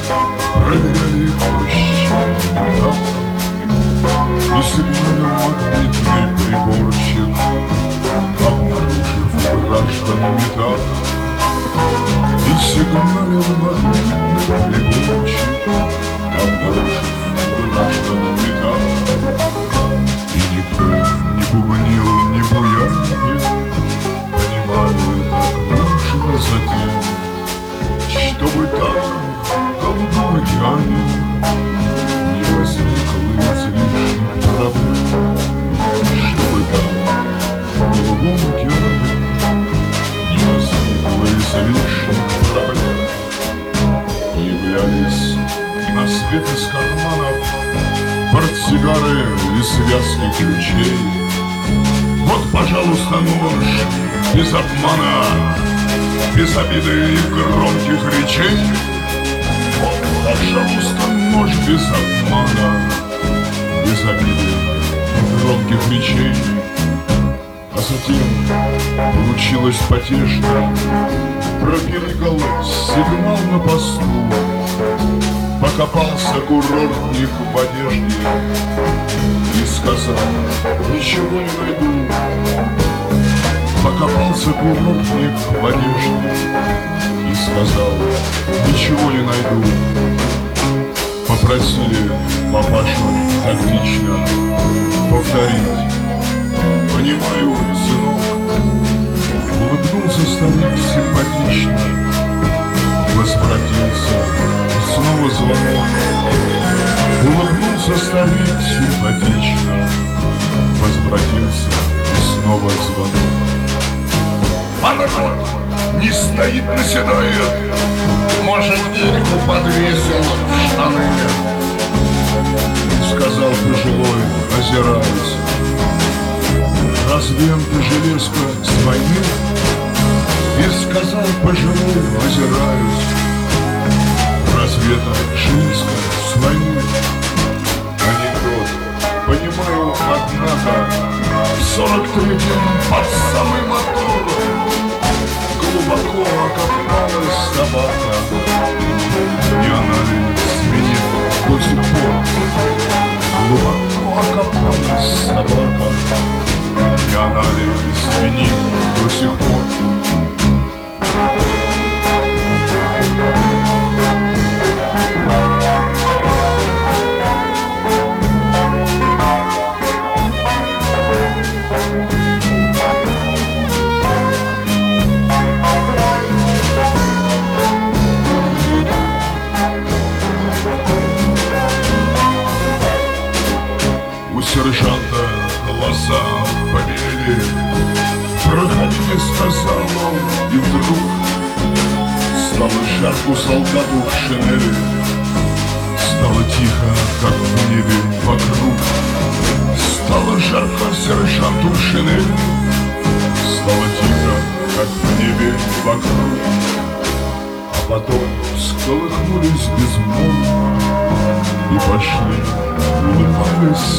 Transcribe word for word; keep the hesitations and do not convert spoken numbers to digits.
проверяли площадь металла, и сигналил магнитный приборчик, обнаружив граждан металла. И сигналил магнитный приборчик, обнаружив граждан металла. И никто не бубнил, не буянил, понимали, так нужно затем, чтобы там, голубом океане, не возникло излишних проблем. Чтобы там, в голубом океане, не возникло излишних проблем. Являлись на свет из карманов портсигары и связки ключей. Вот, пожалуйста, нож без обмана, без обиды и громких речей. Вот, пожалуйста, нож без обмана, без обиды и громких речей. А затем получилось потешно, пропиликал сигнал на посту. Покопался курортник в одежде и сказал: ничего не найду. Покопался курортник в одежде и сказал: ничего не найду. Попросили папашу тактично повторить: понимаю, сынок. Улыбнулся старик симпатично, возвратился, снова звонок. Улыбнулся старик симпатично, возвратился, и снова звонок. А народ не стоит, наседает, может, дырку подвесил в штаны. Сказал пожилой, озираясь: разве ты железка с войны? И сказал пожилой, озираясь: разве это железка с войны? Анекдот, понимаю, однако, в сорок третьем под самый мотор глубоко окопалась собака, и она ли сменит до сих пор. Глубоко окопалась собака, и она ли сменит до сих пор. Сержанта глаза побелели, проходите, сказал он, и вдруг стало жарко солдату в шинели. Стало тихо, как в небе вокруг. Стало жарко сержанту в шинели. Стало тихо, как в небе вокруг. А потом всколыхнулись безмолвно и пошли, улыбаясь